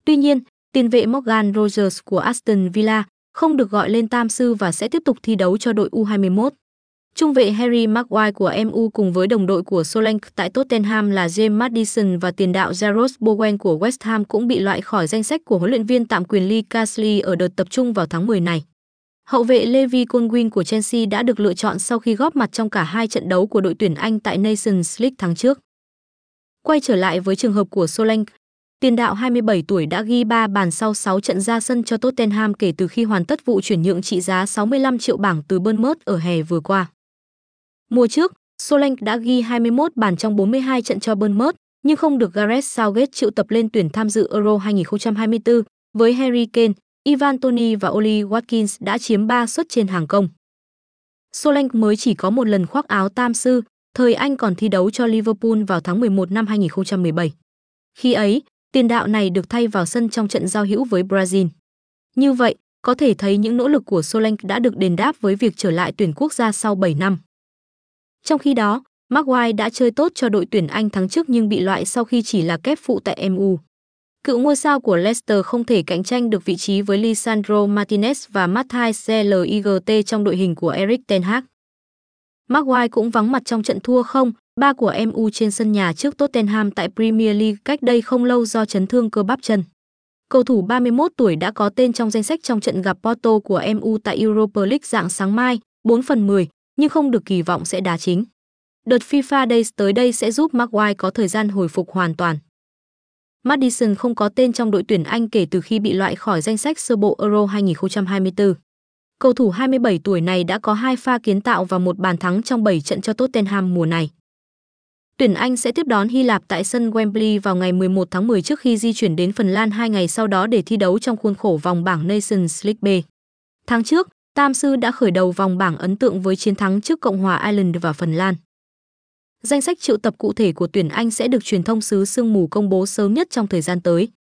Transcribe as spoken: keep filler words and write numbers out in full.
Tuy nhiên, tiền vệ Morgan Rogers của Aston Villa không được gọi lên tam sư và sẽ tiếp tục thi đấu cho đội U hai mươi mốt. Trung vệ Harry Maguire của em u cùng với đồng đội của Solanke tại Tottenham là James Maddison và tiền đạo Jarrod Bowen của West Ham cũng bị loại khỏi danh sách của huấn luyện viên tạm quyền Lee Carsley ở đợt tập trung vào tháng mười này. Hậu vệ Levi Colwill của Chelsea đã được lựa chọn sau khi góp mặt trong cả hai trận đấu của đội tuyển Anh tại Nations League tháng trước. Quay trở lại với trường hợp của Solanke, tiền đạo hai mươi bảy tuổi đã ghi ba bàn sau sáu trận ra sân cho Tottenham kể từ khi hoàn tất vụ chuyển nhượng trị giá sáu mươi lăm triệu bảng từ Bournemouth ở hè vừa qua. Mùa trước, Solanke đã ghi hai mươi mốt bàn trong bốn mươi hai trận cho Bournemouth, nhưng không được Gareth Southgate triệu tập lên tuyển tham dự Euro hai không hai tư, với Harry Kane, Ivan Toney và Ollie Watkins đã chiếm ba suất trên hàng công. Solanke mới chỉ có một lần khoác áo tam sư, thời anh còn thi đấu cho Liverpool vào tháng mười một năm hai không một bảy. Khi ấy, tiền đạo này được thay vào sân trong trận giao hữu với Brazil. Như vậy, có thể thấy những nỗ lực của Solanke đã được đền đáp với việc trở lại tuyển quốc gia sau bảy năm. Trong khi đó, Maguire đã chơi tốt cho đội tuyển Anh tháng trước nhưng bị loại sau khi chỉ là kép phụ tại em u. Cựu ngôi sao của Leicester không thể cạnh tranh được vị trí với Lisandro Martinez và Matthias de Ligt trong đội hình của Erik ten Hag. Maguire cũng vắng mặt trong trận thua không ba của em u trên sân nhà trước Tottenham tại Premier League cách đây không lâu do chấn thương cơ bắp chân. Cầu thủ ba mươi mốt tuổi đã có tên trong danh sách trong trận gặp Porto của em u tại Europa League rạng sáng mai, bốn phần mười, nhưng không được kỳ vọng sẽ đá chính. Đợt FIFA Days tới đây sẽ giúp Maguire có thời gian hồi phục hoàn toàn. Maddison không có tên trong đội tuyển Anh kể từ khi bị loại khỏi danh sách sơ bộ Euro hai không hai tư. Cầu thủ hai mươi bảy tuổi này đã có hai pha kiến tạo và một bàn thắng trong bảy trận cho Tottenham mùa này. Tuyển Anh sẽ tiếp đón Hy Lạp tại sân Wembley vào ngày mười một tháng mười trước khi di chuyển đến Phần Lan hai ngày sau đó để thi đấu trong khuôn khổ vòng bảng Nations League B. Tháng trước, tam sư đã khởi đầu vòng bảng ấn tượng với chiến thắng trước Cộng hòa Ireland và Phần Lan. Danh sách triệu tập cụ thể của tuyển Anh sẽ được truyền thông xứ sương mù công bố sớm nhất trong thời gian tới.